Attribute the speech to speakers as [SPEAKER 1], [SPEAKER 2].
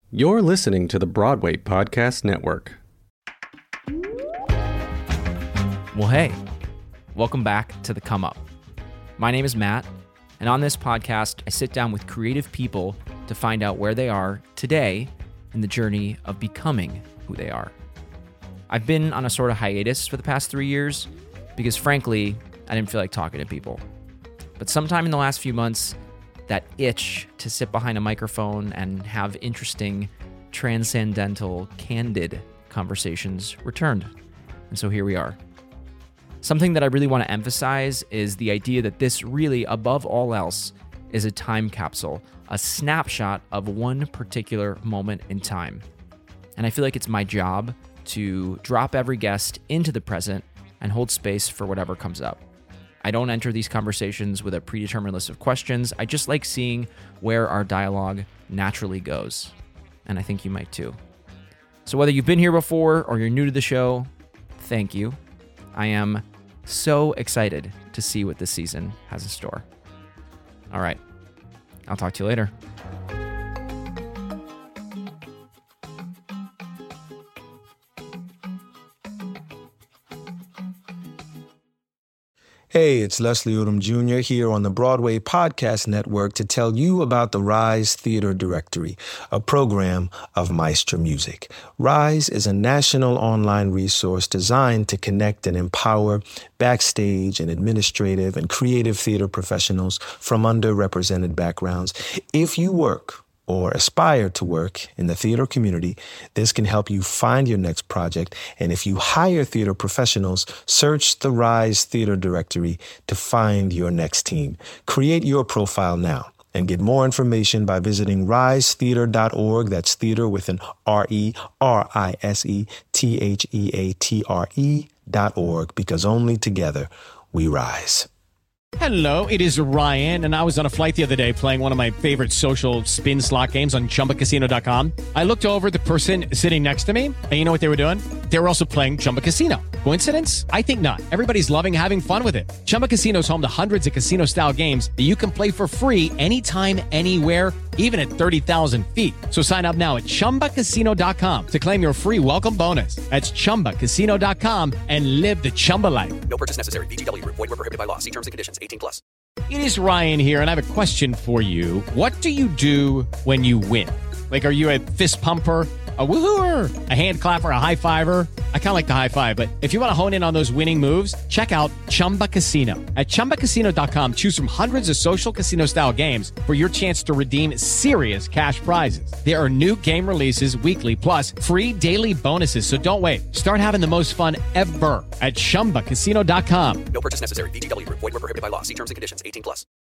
[SPEAKER 1] You're listening to the Broadway Podcast Network.
[SPEAKER 2] Well, hey, welcome back to The Come Up. My name is Matt, and on this podcast, I sit down with creative people to find out where they are today in the journey of becoming who they are. I've been on a sort of hiatus for the past 3 years because, frankly, I didn't feel like talking to people. But sometime in the last few months, that itch to sit behind a microphone and have interesting, transcendental, candid conversations returned. And so here we are. Something that I really want to emphasize is the idea that this really, above all else, is a time capsule, a snapshot of one particular moment in time. And I feel like it's my job to drop every guest into the present and hold space for whatever comes up. I don't enter these conversations with a predetermined list of questions. I just like seeing where our dialogue naturally goes. And I think you might too. So whether you've been here before or you're new to the show, thank you. I am so excited to see what this season has in store. All right. I'll talk to you later.
[SPEAKER 3] Hey, it's Leslie Odom Jr. here on the Broadway Podcast Network to tell you about the Rise Theater Directory, a program of Maestro Music. Rise is a national online resource designed to connect and empower backstage and administrative and creative theater professionals from underrepresented backgrounds. If you work or aspire to work in the theater community, this can help you find your next project. And if you hire theater professionals, search the Rise Theater Directory to find your next team. Create your profile now and get more information by visiting risetheater.org. That's theater with an RISETHEATRE.org, because only together we rise.
[SPEAKER 4] Hello, it is Ryan, and I was on a flight the other day playing one of my favorite social spin slot games on ChumbaCasino.com. I looked over at the person sitting next to me, and you know what they were doing? They were also playing Chumba Casino. Coincidence? I think not. Everybody's loving having fun with it. Chumba Casino is home to hundreds of casino-style games that you can play for free anytime, anywhere, even at 30,000 feet. So sign up now at ChumbaCasino.com to claim your free welcome bonus. That's ChumbaCasino.com and live the Chumba life.
[SPEAKER 5] No purchase necessary. VGW. Void where prohibited by law. See terms and conditions. 18+.
[SPEAKER 4] It is Ryan here, and I have a question for you. What do you do when you win? Like, are you a fist pumper, a woohooer, a hand clapper, a high fiver? I kind of like the high five, but if you want to hone in on those winning moves, check out Chumba Casino. At ChumbaCasino.com, choose from hundreds of social casino-style games for your chance to redeem serious cash prizes. There are new game releases weekly, plus free daily bonuses, so don't wait. Start having the most fun ever at ChumbaCasino.com.
[SPEAKER 5] No purchase necessary. VGW. Void where prohibited by law. See terms and conditions. 18+.